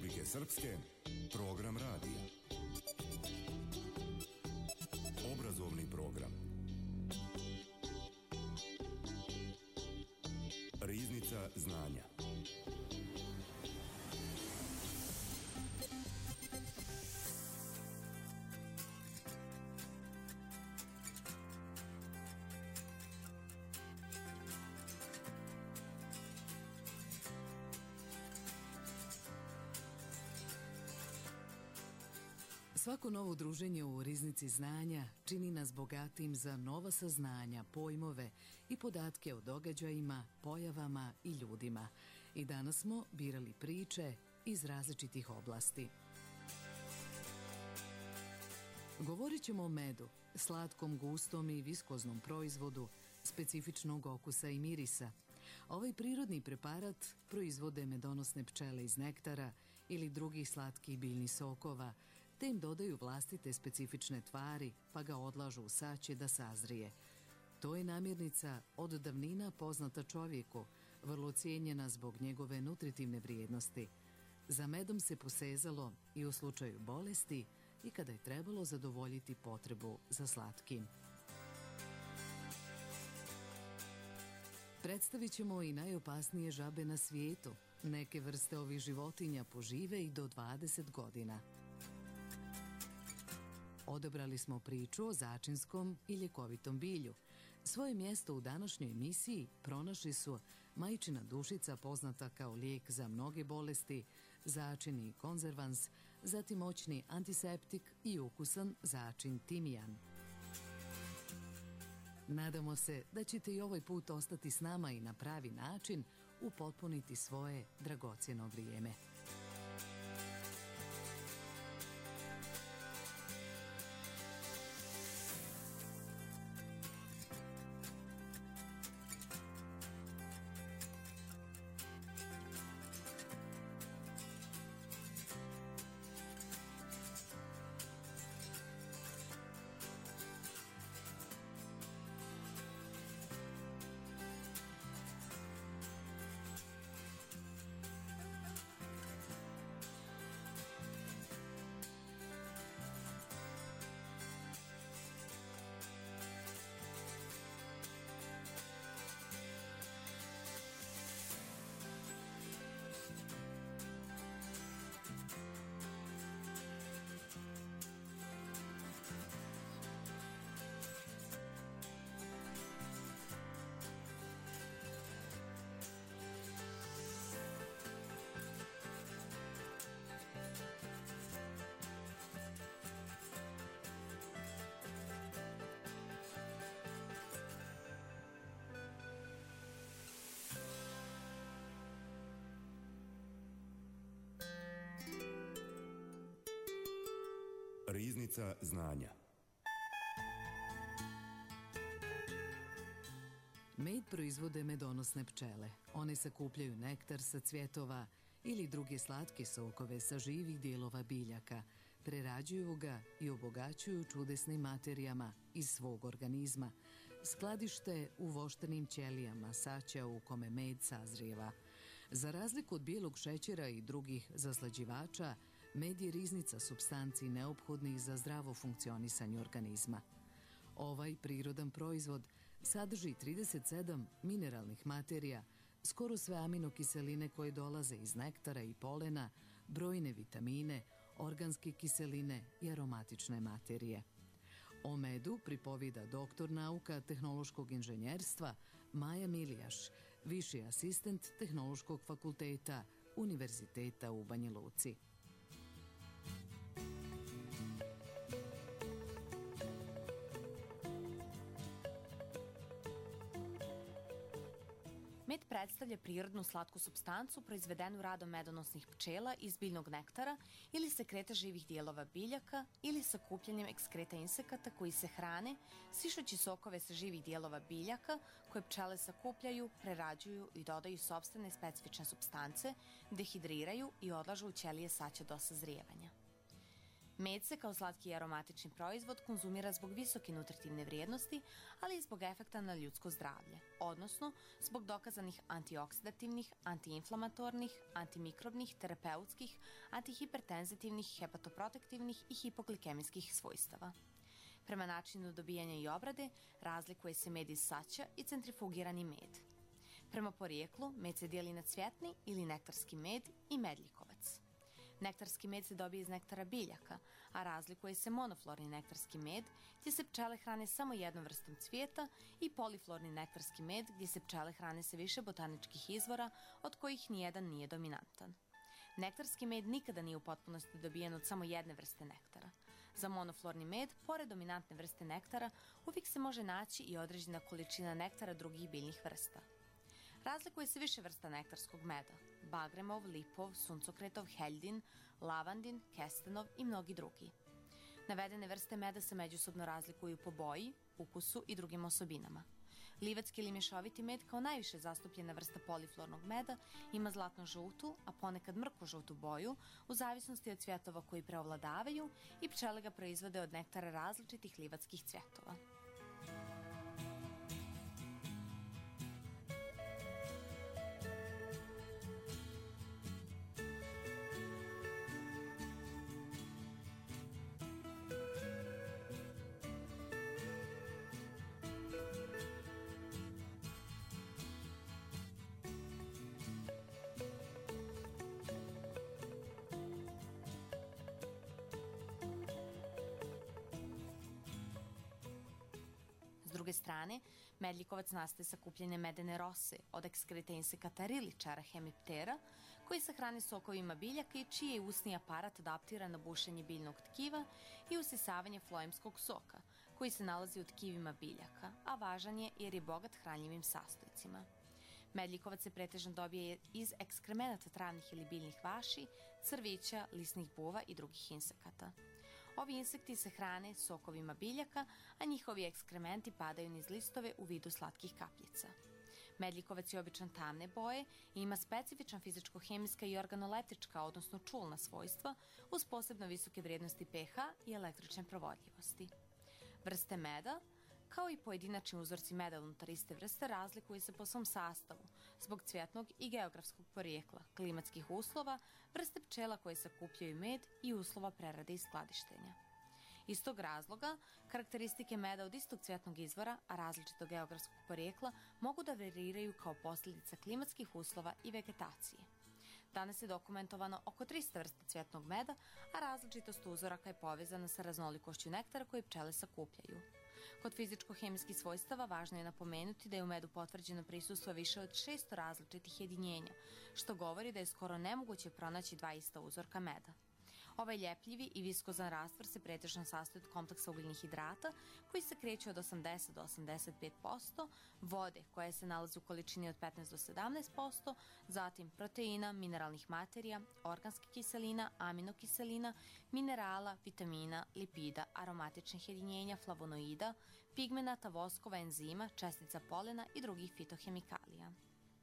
Republike Srpske, program radija. Obrazovni program. Riznica znanja. Svako novo druženje u Riznici znanja čini nas bogatim za nova saznanja, pojmove i podatke o događajima, pojavama i ljudima. I danas smo birali priče iz različitih oblasti. Govorit ćemo o medu, slatkom, gustom i viskoznom proizvodu, specifičnog okusa i mirisa. Ovaj prirodni preparat proizvode medonosne pčele iz nektara ili drugih slatkih biljnih sokova, te im dodaju vlastite specifične tvari, pa ga odlažu u saće da sazrije. To je namirnica od davnina poznata čovjeku, vrlo cijenjena zbog njegove nutritivne vrijednosti. Za medom se posezalo i u slučaju bolesti i kada je trebalo zadovoljiti potrebu za slatkim. Predstavit ćemo i najopasnije žabe na svijetu. Neke vrste ovih životinja požive i do 20 godina. Odabrali smo priču o začinskom i ljekovitom bilju. Svoje mjesto u današnjoj emisiji pronašli su majčina dušica, poznata kao lijek za mnoge bolesti, začin i konzervans, zatim moćni antiseptik i ukusan začin timijan. Nadamo se da ćete i ovaj put ostati s nama i na pravi način upotpuniti svoje dragocjeno vrijeme. Riznica znanja. Med proizvode medonosne pčele. One sakupljaju nektar sa cvjetova ili druge slatke sokove sa živih dijelova biljaka, prerađuju ga i obogaćuju čudesnim materijama iz svog organizma. Skladište u voštanim ćelijama saća u kome med sazrijeva. Za razliku od bijelog šećera i drugih zaslađivača, med je riznica supstanci neophodnih za zdravo funkcionisanje organizma. Ovaj prirodan proizvod sadrži 37 mineralnih materija, skoro sve aminokiseline koje dolaze iz nektara i polena, brojne vitamine, organske kiseline i aromatične materije. O medu pripovida doktor nauka tehnološkog inženjerstva Maja Milijaš, viši asistent Tehnološkog fakulteta Univerziteta u Banja Luci. Med predstavlja prirodnu slatku supstancu proizvedenu radom medonosnih pčela iz biljnog nektara ili sekreta živih dijelova biljaka ili sakupljanjem ekskreta insekata koji se hrane, sišući sokove sa živih dijelova biljaka koje pčele sakupljaju, prerađuju i dodaju sopstvene specifične supstance, dehidriraju i odlažu u ćelije saća do sazrijevanja. Med se kao slatki i aromatični proizvod konzumira zbog visoke nutritivne vrijednosti, ali i zbog efekta na ljudsko zdravlje, odnosno zbog dokazanih antioksidativnih, antiinflamatornih, antimikrobnih, terapeutskih, antihipertenzitivnih, hepatoprotektivnih i hipoglikemijskih svojstava. Prema načinu dobijanja i obrade razlikuje se med iz saća i centrifugirani med. Prema porijeklu, med se dijeli na cvjetni ili nektarski med i medljikovac. Nektarski med se dobije iz nektara biljaka, a razlikuje se monoflorni nektarski med, gdje se pčele hrane samo jednom vrstom cvijeta, i poliflorni nektarski med, gdje se pčele hrane sa više botaničkih izvora, od kojih nijedan nije dominantan. Nektarski med nikada nije u potpunosti dobijen od samo jedne vrste nektara. Za monoflorni med, pored dominantne vrste nektara, uvijek se može naći i određena količina nektara drugih biljnih vrsta. Razlikuje se više vrsta nektarskog meda: bagremov, lipov, suncokretov, heljin, lavandin, kestenov i mnogi drugi. Navedene vrste meda se međusobno razlikuju po boji, ukusu i drugim osobinama. Livatski ili mješoviti med, kao najviše zastupljena vrsta poliflornog meda, ima zlatno-žutu, a ponekad mrko-žutu boju, u zavisnosti od cvjetova koji preovladavaju, i pčele ga proizvode od nektara različitih livatskih cvjetova. S druge strane, medljikovac nastaje sakupljanjem medene rose od ekskreta insekata riličara hemiptera, koji se hrane sokovima biljaka i čiji je usni aparat adaptiran na bušenje biljnog tkiva i usisavanje floemskog soka, koji se nalazi u tkivima biljaka, a važan je jer je bogat hranjivim sastojcima. Medljikovac se pretežno dobije iz ekskremenata travnih ili biljnih vaši, crvića, lisnih buva i drugih insekata. Ovi insekti se hrane sokovima biljaka, a njihovi ekskrementi padaju niz listove u vidu slatkih kapljica. Medljikovac je običan tamne boje i ima specifična fizičko-hemijska i organoleptička, odnosno čulna svojstva, uz posebno visoke vrijednosti pH i električne provodljivosti. Vrste meda, kao i pojedinačni uzorci meda unutar iste vrste, razlikuju se po svom sastavu, zbog cvjetnog i geografskog porijekla, klimatskih uslova, vrste pčela koje sakupljaju med i uslova prerade i skladištenja. Iz tog razloga, karakteristike meda od istog cvjetnog izvora, a različitog geografskog porijekla, mogu da variraju kao posljedica klimatskih uslova i vegetacije. Danas je dokumentovano oko 300 vrsta cvjetnog meda, a različitost uzoraka je povezana sa raznolikošću nektara koje pčele sakupljaju. Kod fizičko-hemijskih svojstava važno je napomenuti da je u medu potvrđeno prisustvo više od 600 različitih jedinjenja, što govori da je skoro nemoguće pronaći dva ista uzorka meda. Ovaj ljepljivi i viskozan rastvor se pretežno sastoji od kompleksa ugljenih hidrata, koji se kreće od 80 do 85%, vode koja se nalazi u količini od 15 do 17%, zatim proteina, mineralnih materija, organskih kiselina, aminokiselina, minerala, vitamina, lipida, aromatičnih jedinjenja, flavonoida, pigmenata, voskova, enzima, čestica polena i drugih fitohemikalija.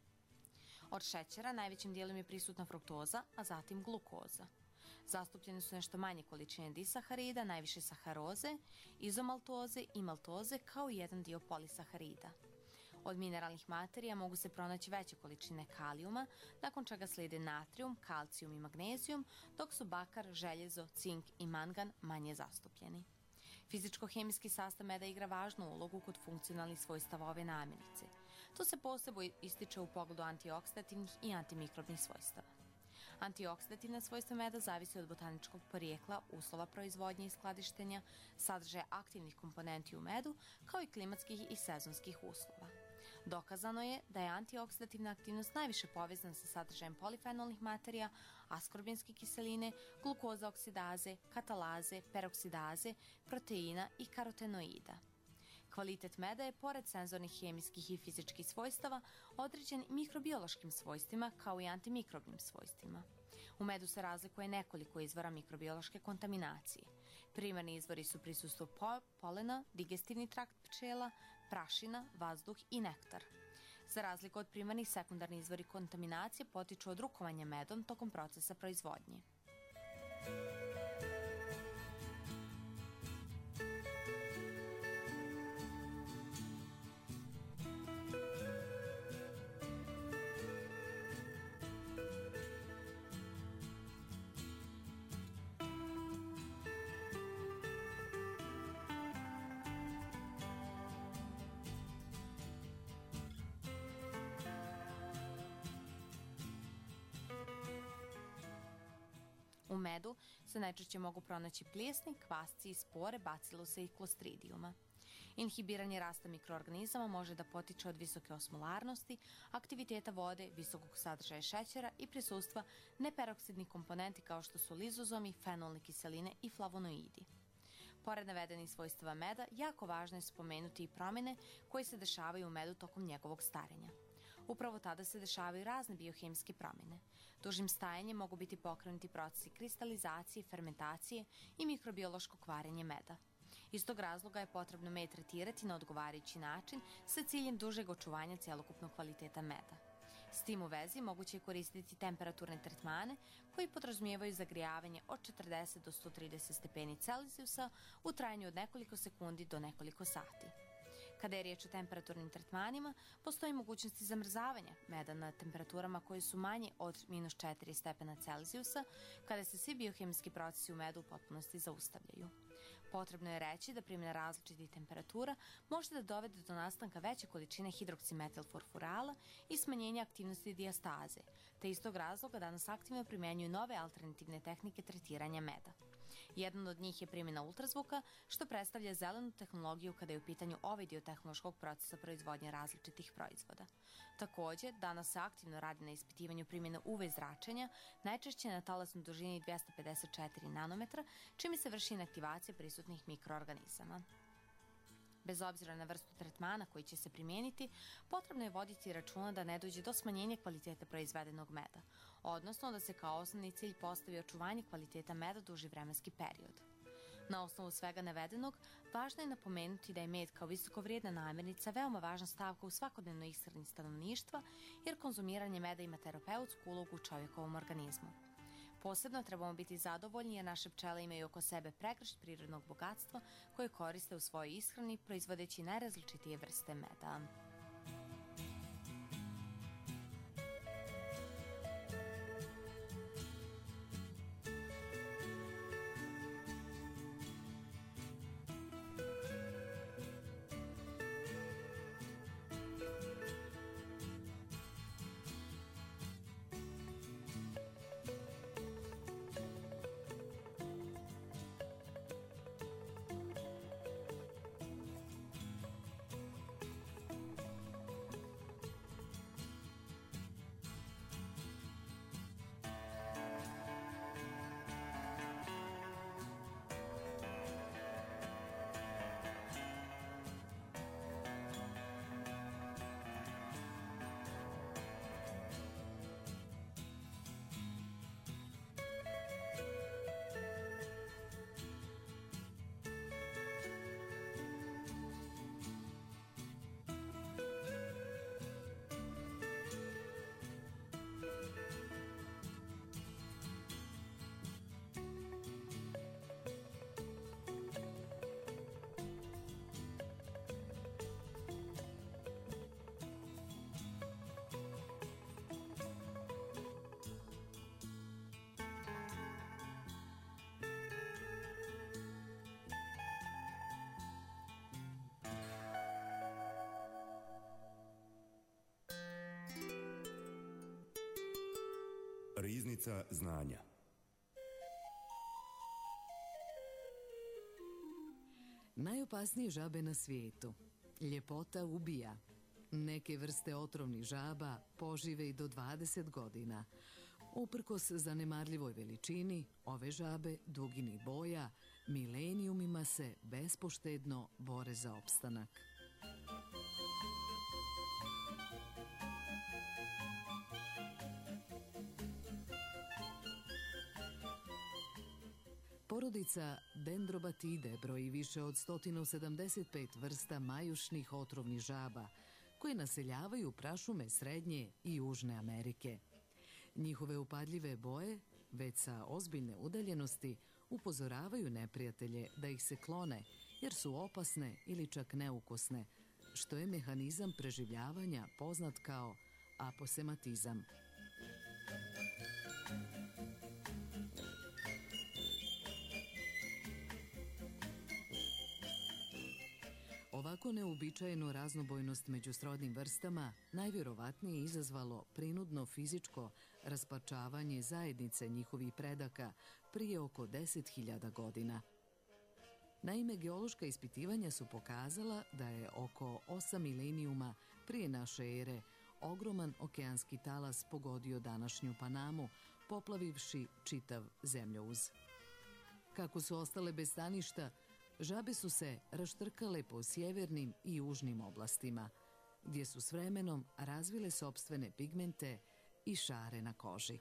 Od šećera najvećim dijelom je prisutna fruktoza, a zatim glukoza. Zastupljene su nešto manje količine disaharida, najviše saharoze, izomaltoze i maltoze, kao i jedan dio polisaharida. Od mineralnih materija mogu se pronaći veće količine kalijuma, nakon čega slijede natrium, kalcijum i magnezijum, dok su bakar, željezo, cink i mangan manje zastupljeni. Fizičko-hemijski sastav meda igra važnu ulogu kod funkcionalnih svojstava ove namirnice. To se posebno ističe u pogledu antioksidativnih i antimikrobnih svojstava. Antioksidativna svojstva meda zavise od botaničkog porijekla, uslova proizvodnje i skladištenja, sadržaja aktivnih komponenti u medu, kao i klimatskih i sezonskih uslova. Dokazano je da je antioksidativna aktivnost najviše povezana sa sadržajem polifenolnih materija, askorbinske kiseline, glukoza oksidaze, katalaze, peroksidaze, proteina i karotenoida. Kvalitet meda je, pored senzornih, hemijskih i fizičkih svojstava, određen mikrobiološkim svojstvima kao i antimikrobnim svojstvima. U medu se razlikuje nekoliko izvora mikrobiološke kontaminacije. Primarni izvori su prisustvo polena, digestivni trakt pčela, prašina, vazduh i nektar. Za razliku od primarnih, sekundarni izvori kontaminacije potiču od rukovanja medom tokom procesa proizvodnje. U medu se najčešće mogu pronaći plijesni, kvasci i spore bacilusa i klostridijuma. Inhibiranje rasta mikroorganizama može da potiče od visoke osmolarnosti, aktiviteta vode, visokog sadržaja šećera i prisustva neperoksidnih komponenti kao što su lizozomi, fenolne kiseline i flavonoidi. Pored navedenih svojstava meda, jako važno je spomenuti i promjene koje se dešavaju u medu tokom njegovog starenja. Upravo tada se dešavaju razne biohemijske promjene. Dužim stajanjem mogu biti pokrenuti procesi kristalizacije, fermentacije i mikrobiološko kvarenje meda. Iz tog razloga je potrebno med tretirati na odgovarajući način sa ciljem dužeg očuvanja celokupnog kvaliteta meda. S tim u vezi moguće je koristiti temperaturne tretmane koji podrazumijevaju zagrijavanje od 40 do 130 stepeni Celzijusa u trajanju od nekoliko sekundi do nekoliko sati. Kada je riječ o temperaturnim tretmanima, postoji mogućnosti zamrzavanja meda na temperaturama koje su manje od minus 4 stepena Celzijusa, kada se svi biohemijski procesi u medu u potpunosti zaustavljaju. Potrebno je reći da primjena različitih temperatura može da dovede do nastanka veće količine hidroksimetilfurfurala i smanjenja aktivnosti dijastaze, te iz tog razloga danas aktivno primjenjuju nove alternativne tehnike tretiranja meda. Jedan od njih je primjena ultrazvuka, što predstavlja zelenu tehnologiju kada je u pitanju ovaj dio tehnološkog procesa proizvodnje različitih proizvoda. Također, danas se aktivno radi na ispitivanju primjene UV zračenja, najčešće na talasnoj dužini 254 nanometra, čime se vrši inaktivacija prisutnih mikroorganizama. Bez obzira na vrstu tretmana koji će se primijeniti, potrebno je voditi računa da ne dođe do smanjenja kvaliteta proizvedenog meda, odnosno da se kao osnovni cilj postavi očuvanje kvaliteta meda duži vremenski period. Na osnovu svega navedenog, važno je napomenuti da je med kao visoko vrijedna namirnica veoma važna stavka u svakodnevnoj ishrani stanovništva, jer konzumiranje meda ima terapeutsku ulogu u čovjekovom organizmu. Posebno trebamo biti zadovoljni jer naše pčele imaju oko sebe pregršt prirodnog bogatstva koje koriste u svojoj ishrani proizvodeći najrazličitije vrste meda. Riznica znanja. Najopasnije žabe na svijetu. Ljepota ubija. Neke vrste otrovnih žaba požive i do 20 godina. Uprkos zanemarljivoj veličini, ove žabe duginih boja milenijumima se bespoštedno bore za opstanak. Porodica Dendrobatide broji više od 175 vrsta majušnih otrovnih žaba koje naseljavaju prašume Srednje i Južne Amerike. Njihove upadljive boje, već sa ozbiljne udaljenosti, upozoravaju neprijatelje da ih se klone jer su opasne ili čak neukusne, što je mehanizam preživljavanja poznat kao aposematizam. Ovako neuobičajenu raznobojnost među srodnim vrstama najvjerovatnije izazvalo prinudno fizičko rasparčavanje zajednice njihovih predaka prije oko 10.000 godina. Naime, geološka ispitivanja su pokazala da je oko 8 milenijuma prije naše ere ogroman okeanski talas pogodio današnju Panamu, poplavivši čitav zemljouz. Kako su ostale bez staništa, žabe su se raštrkale po sjevernim i južnim oblastima, gdje su s vremenom razvile sopstvene pigmente i šare na koži.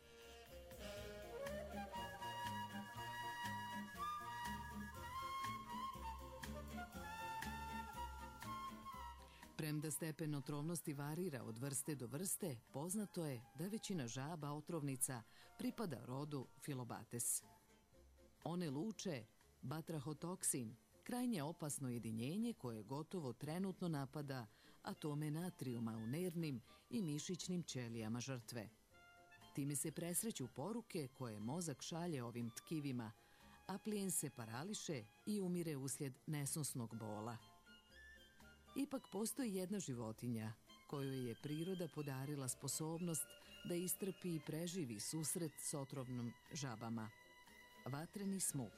Premda stepen otrovnosti varira od vrste do vrste, poznato je da većina žaba otrovnica pripada rodu Filobates. One luče batrahotoksin, krajnje opasno jedinjenje koje gotovo trenutno napada atome natrijuma u nervnim i mišićnim ćelijama žrtve. Time se presreću poruke koje mozak šalje ovim tkivima, a plijen se parališe i umire uslijed nesnosnog bola. Ipak postoji jedna životinja kojoj je priroda podarila sposobnost da istrpi i preživi susret s otrovnom žabama. Vatreni smuk.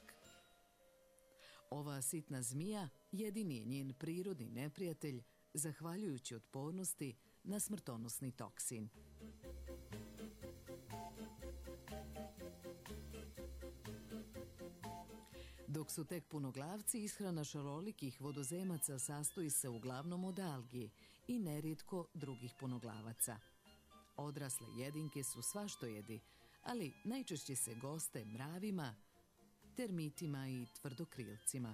Ova sitna zmija jedini je njen prirodni neprijatelj, zahvaljujući otpornosti na smrtonosni toksin. Dok su tek punoglavci, ishrana šarolikih vodozemaca sastoji se uglavnom od algi i nerijetko drugih punoglavaca. Odrasle jedinke su svaštojedi, ali najčešće se goste mravima, termitima i tvrdokrilcima.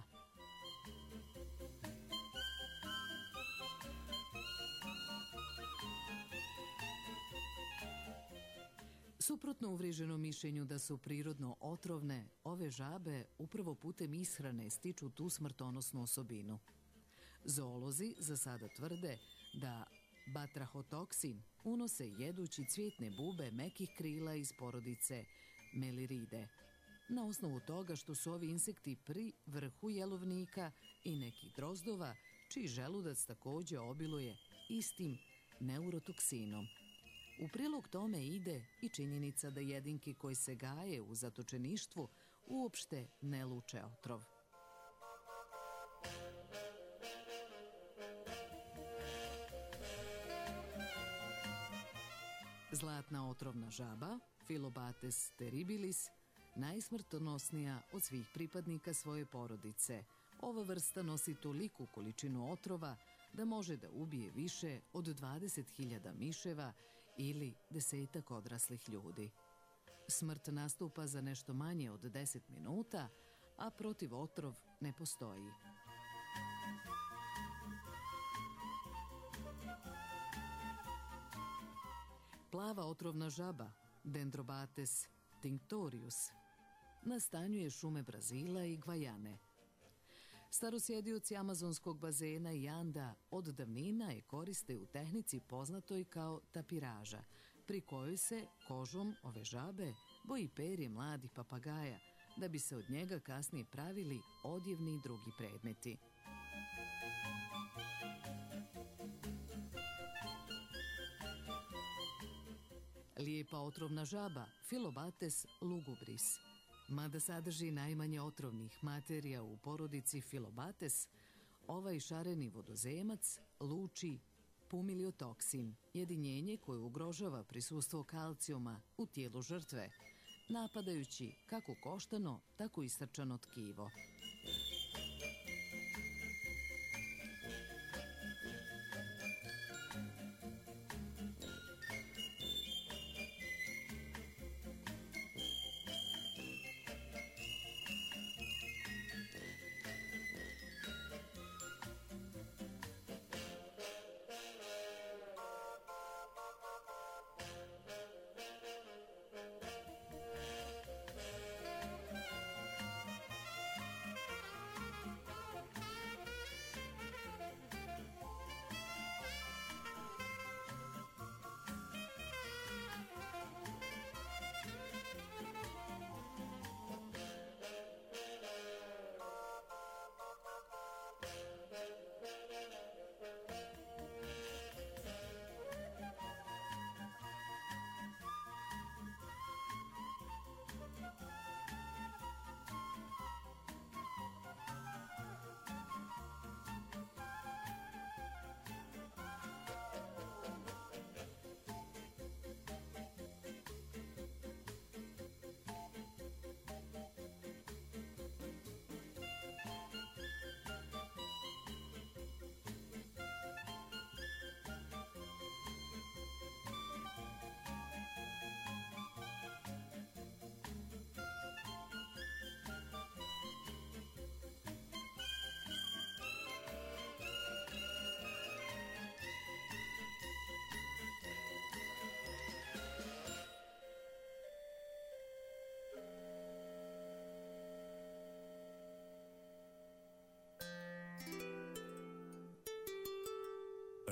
Suprotno uvriženom mišljenju da su prirodno otrovne, ove žabe upravo putem ishrane stiču tu smrtonosnu osobinu. Zoolozi za sada tvrde da batrahotoksin unose jedući cvjetne bube mekih krila iz porodice Meliride, na osnovu toga što su ovi insekti pri vrhu jelovnika i nekih drozdova, čiji želudac također obiluje istim neurotoksinom. U prilog tome ide i činjenica da jedinke koji se gaje u zatočeništvu uopšte ne luče otrov. Zlatna otrovna žaba, Filobates terribilis, najsmrtonosnija od svih pripadnika svoje porodice. Ova vrsta nosi toliku količinu otrova da može da ubije više od 20.000 miševa ili 10 odraslih ljudi. Smrt nastupa za nešto manje od 10 minuta, a protiv otrov ne postoji. Plava otrovna žaba, Dendrobates tinctorius, nastanjuje šume Brazila i Gvajane. Starosjedioci amazonskog bazena i Anda od davnina je koriste u tehnici poznatoj kao tapiraža, pri kojoj se kožom ove žabe boji perje mladih papagaja, da bi se od njega kasnije pravili odjevni i drugi predmeti. Lijepa otrovna žaba, Filobates lugubris, mada sadrži najmanje otrovnih materija u porodici Filobates, ovaj šareni vodozemac luči pumiliotoksin, jedinjenje koje ugrožava prisustvo kalcijuma u tijelu žrtve, napadajući kako koštano, tako i srčano tkivo.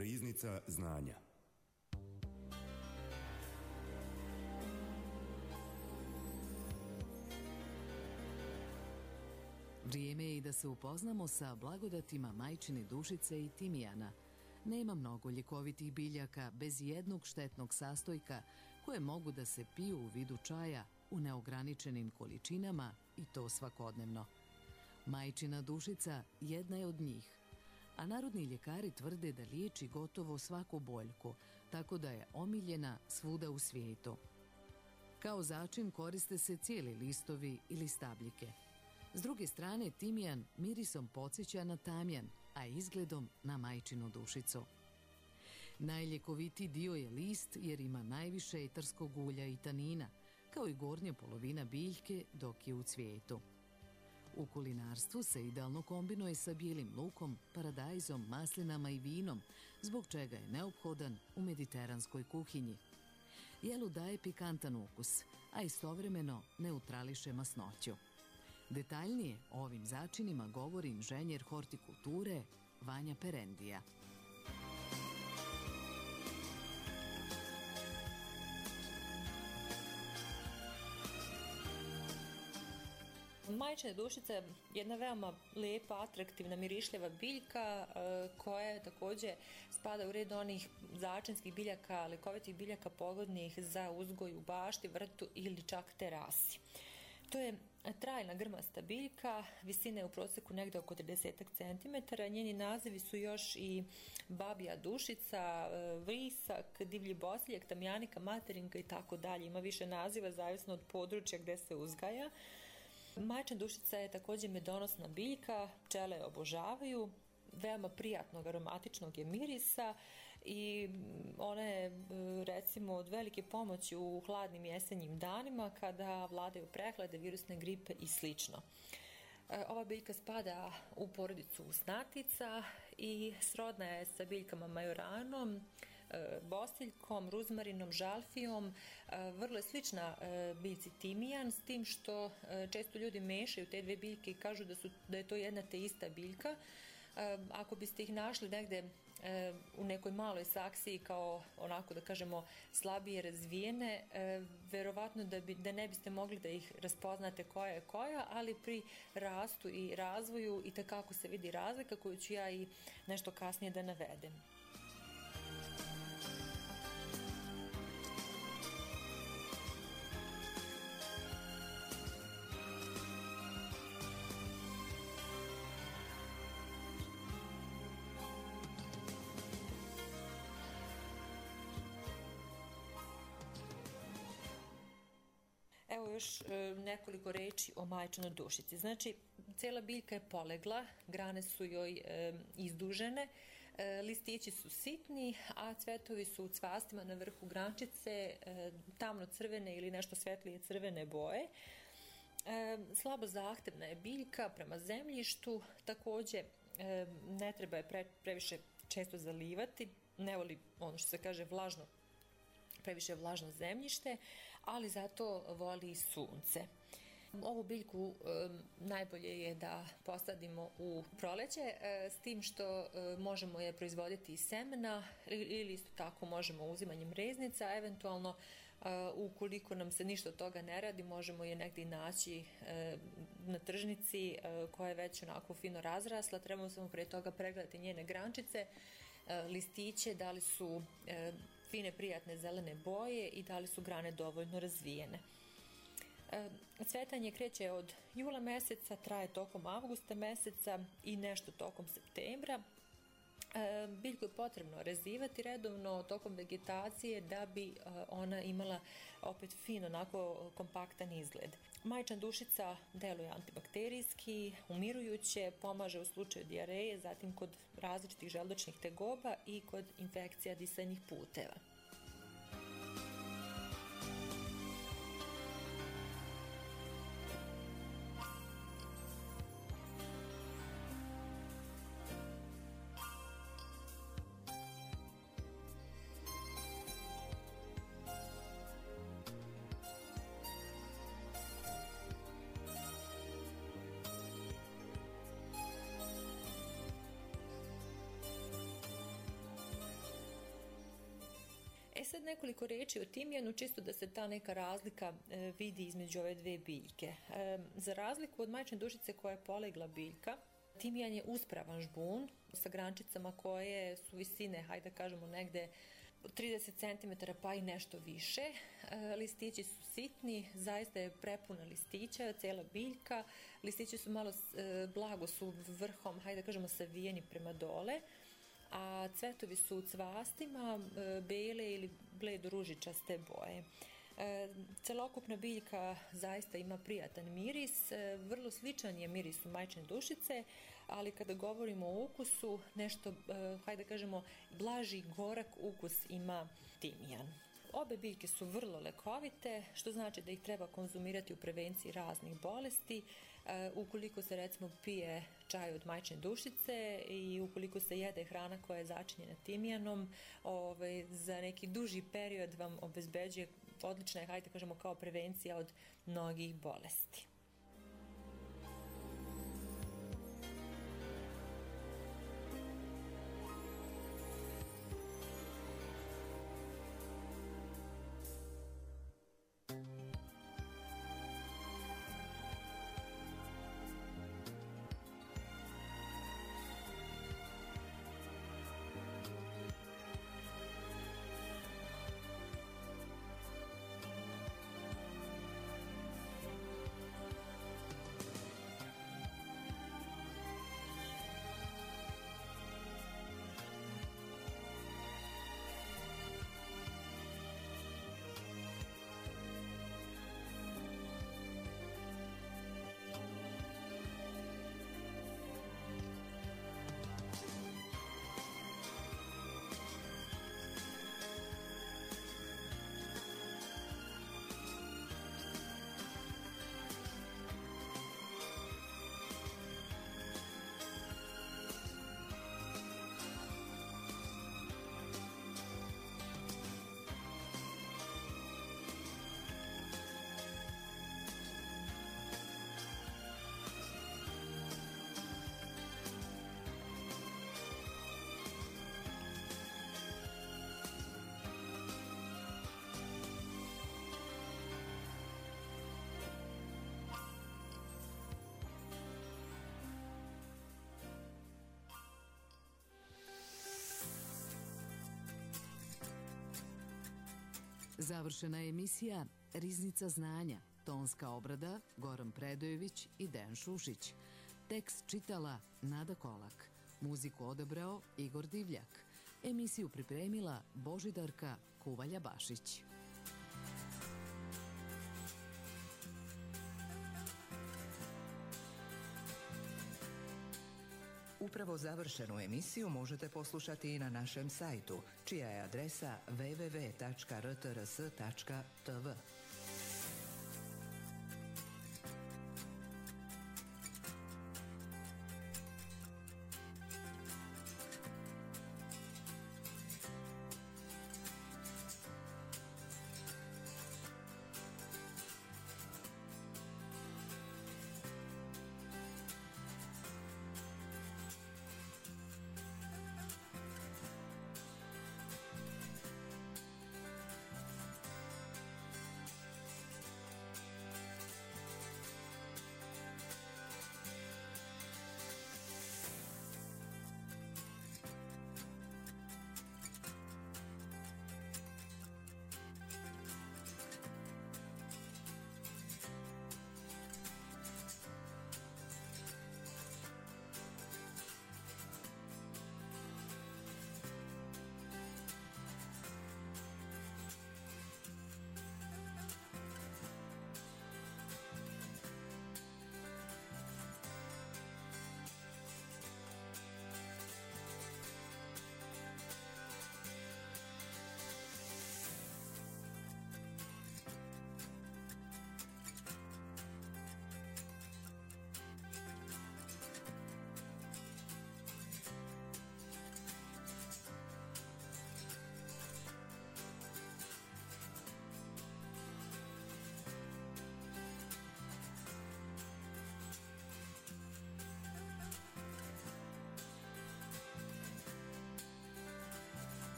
Riznica znanja. Vrijeme je i da se upoznamo sa blagodatima majčine dušice i timijana. Nema mnogo ljekovitih biljaka bez jednog štetnog sastojka koje mogu da se piju u vidu čaja u neograničenim količinama i to svakodnevno. Majčina dušica jedna je od njih, a narodni ljekari tvrde da liječi gotovo svaku boljku, tako da je omiljena svuda u svijetu. Kao začin koriste se cijeli listovi ili stabljike. S druge strane, timijan mirisom podsjeća na tamjan, a izgledom na majčinu dušicu. Najljekovitiji dio je list jer ima najviše etarskog ulja i tanina, kao i gornja polovina biljke dok je u cvijetu. U kulinarstvu se idealno kombinuje sa bijelim lukom, paradajzom, maslinama i vinom, zbog čega je neophodan u mediteranskoj kuhinji. Jelu daje pikantan ukus, a istovremeno neutrališe masnoću. Detaljnije o ovim začinima govori inženjer hortikulture Vanja Perendija. Majčina dušica je jedna veoma lijepa, atraktivna, mirišljava biljka koja također spada u red onih začinskih biljaka, ljekovitih biljaka pogodnih za uzgoj u bašti, vrtu ili čak terasi. To je trajna grmasta biljka, visine je u prosjeku negdje oko 30 cm. Njeni nazivi su još i babija dušica, vrisak, divlji bosiljak, tamjanika, materinka i tako dalje. Ima više naziva zavisno od područja gdje se uzgaja. Majčina dušica je također medonosna biljka, pčele je obožavaju, veoma prijatnog aromatičnog je mirisa i ona je recimo od velike pomoći u hladnim jesenjim danima kada vladaju prehlade, virusne gripe i slično. Ova biljka spada u porodicu usnatica i srodna je sa biljkama majoranom, bosiljkom, ruzmarinom, žalfijom. Vrlo je slična biljci timijan, s tim što često ljudi mešaju te dve biljke i kažu da je to jedna te ista biljka. Ako biste ih našli negde u nekoj maloj saksiji kao onako da kažemo slabije razvijene, verovatno da ne biste mogli da ih raspoznate koja je koja, ali pri rastu i razvoju i takako se vidi razlika koju ću ja i nešto kasnije da navedem. Evo još nekoliko reči o majčinoj dušici. Znači, cijela biljka je polegla, grane su joj izdužene, listići su sitni, a cvetovi su u cvastima na vrhu grančice tamno crvene ili nešto svetlije crvene boje. Slabo zahtevna je biljka prema zemljištu, također ne treba je previše često zalivati, ne voli ono što se kaže previše vlažno zemljište, ali zato voli i sunce. Ovu biljku najbolje je da posadimo u proleće, s tim što možemo je proizvoditi iz semena ili isto tako možemo uzimanjem reznica, eventualno ukoliko nam se ništa od toga ne radi, možemo je negdje naći na tržnici koja je već onako fino razrasla, trebamo samo prije toga pregledati njene grančice, listiće, da li su fine prijatne zelene boje i da li su grane dovoljno razvijene. Cvetanje kreće od jula mjeseca, traje tokom avgusta mjeseca i nešto tokom septembra. Biljku je potrebno rezivati redovno tokom vegetacije da bi ona imala opet fin, onako kompaktan izgled. Majčina dušica deluje antibakterijski, umirujuće, pomaže u slučaju dijareje, zatim kod različitih želučnih tegoba i kod infekcija disajnih puteva. sad nekoliko reči o timijanu, čisto da se ta neka razlika vidi između ove dve biljke. Za razliku od majčine dušice koja je polegla biljka, timijan je uspravan žbun sa grančicama koje su visine, hajde da kažemo negde 30 cm pa i nešto više. Listići su sitni, zaista je prepuna listića, cela biljka. Listići su malo blago su vrhom, hajde da kažemo, savijeni prema dole, a cvetovi su u cvastima bele ili bledo ružičaste boje. Celokupna biljka zaista ima prijatan miris, vrlo sličan je mirisu majčine dušice, ali kada govorimo o ukusu, nešto, hajde da kažemo, blaži gorak ukus ima timijan. Obe biljke su vrlo lekovite, što znači da ih treba konzumirati u prevenciji raznih bolesti. Ukoliko se recimo pije čaj od majčine dušice i ukoliko se jede hrana koja je začinjena timijanom, za neki duži period vam obezbeđuje odlična je, hajde da kažemo, kao prevencija od mnogih bolesti. Završena je emisija Riznica znanja, tonska obrada Goran Predojević i Dejan Šušić. Tekst čitala Nada Kolak, muziku odabrao Igor Divljak, emisiju pripremila Božidarka Kuvalja-Bašić. Upravo završenu emisiju možete poslušati i na našem sajtu, čija je adresa www.rtrs.tv.